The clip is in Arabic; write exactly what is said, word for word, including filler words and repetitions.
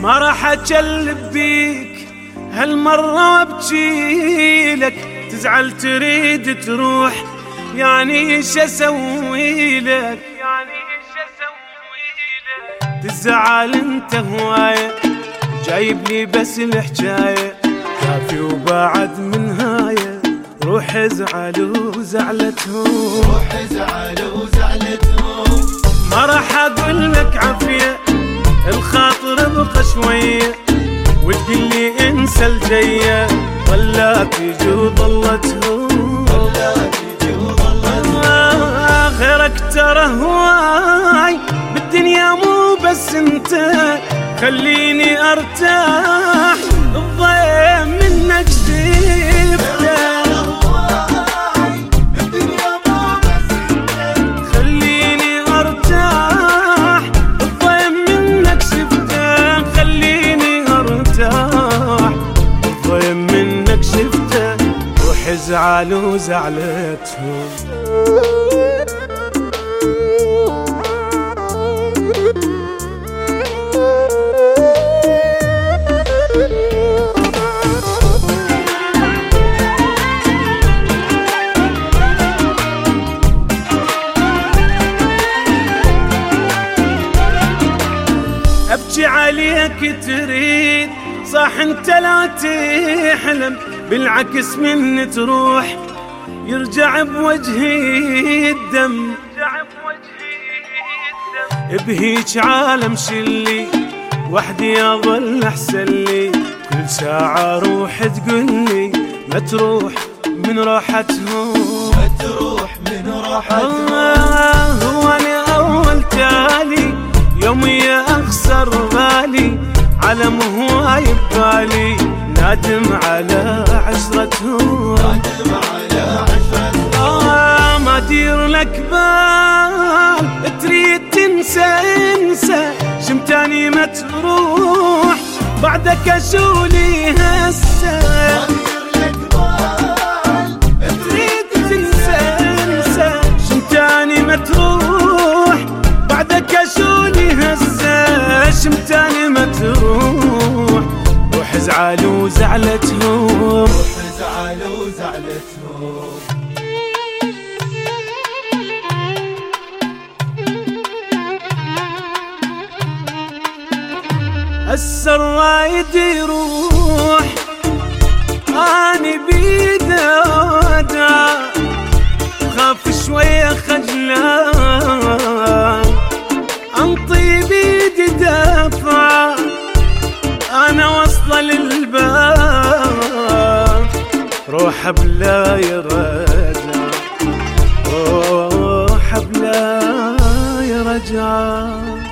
ما راح اجلب بيك هالمرة وابجيلك، تزعل تريد تروح يعني ايش اسوي لك، يعني ايش اسوي لك. تزعل انت هواية جايب لي بس الحجاية، كافي وبعد من هاية. روح ازعل وزعلتهم، روح ازعل وزعلتهم. ما راح اقول لك عافية الخاطر بقى شوية، وتقول لي انسى الجاية ولا تيجي وظلتهم، ولا تيجي وظلتهم. آه غيرك ترى هواي بالدنيا مو بس انت، خليني ارتاح الضيم منك شفته، بالدنيا مو بس انت. خليني ارتاح الضيم منك شفته، خليني ارتاح الضيم منك شفته. روح ازعل وزعلتهم. ابكي عليك تريد صح انت لا تحلم، بالعكس من تروح يرجع بوجهي الدم، بهيج عالم شلي وحدي اظل احسن لي. كل ساعة روح تقولي ما تروح من راحتهم، ما تروح من راحتهم. آه هو انا اول تالي يومي اخسر غالي، علم هواي ببالي نادم على عشرتهم، نادم على عشرتهم. آه ما دير لك بال تريد تنسى انسى، شمتاني ما تروح بعدك اشولي هسه. ما دير لك بال تريد تنسى انسى، شمتاني ما تروح بعدك اشولي هسه، شمتاني ما تروح. روح ازعل وزعلتهم، روح ازعل وزعلتهم. هسه الرايد يروح اني بيده وداع، خاف شوية خجلان انطي بيدي دفع، انا واصلة للباب روح بلا يرجع، روح بلا يرجع.